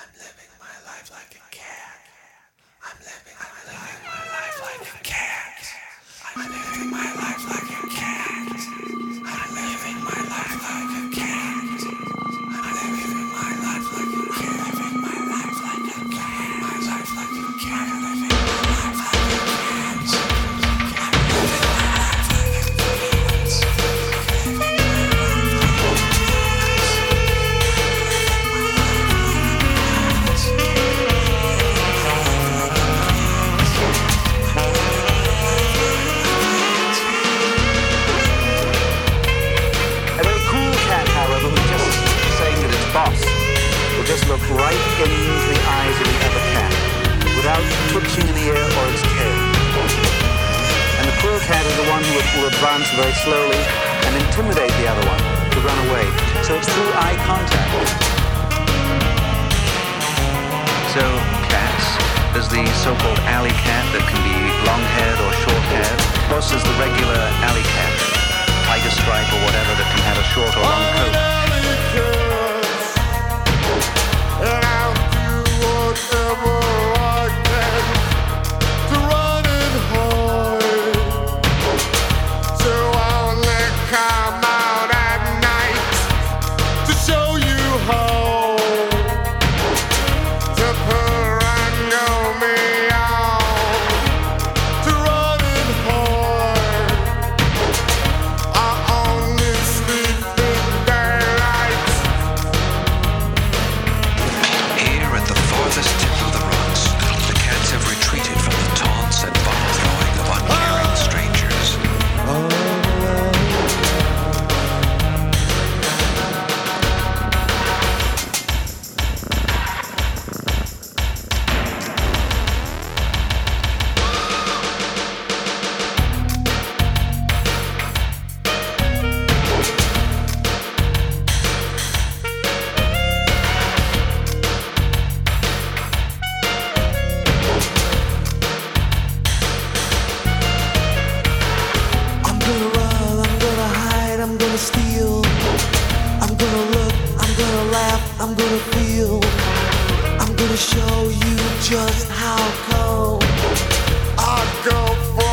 boss will just look right into the eyes of the other cat without twitching an ear or its tail. And the cruel cat is the one who will advance very slowly and intimidate the other one to run away. So it's through eye contact. So, cats. There's the so-called alley cat that can be long-haired or short-haired. Plus there's the regular alley cat, tiger stripe or whatever, that can have a short or long coat. And I'll do whatever I can to run and hide. So I'll only come out at night to show you how to parangale me out, to run and hide. I only sleep in daylight. Here at the farthest tip of the rocks, the cats have retreated from the taunts and bomb-throwing of uncaring strangers. I'm gonna run, I'm gonna hide, I'm gonna steal. I'm gonna look, I'm gonna laugh, I'm gonna feel. I'm gonna show you just how come I go for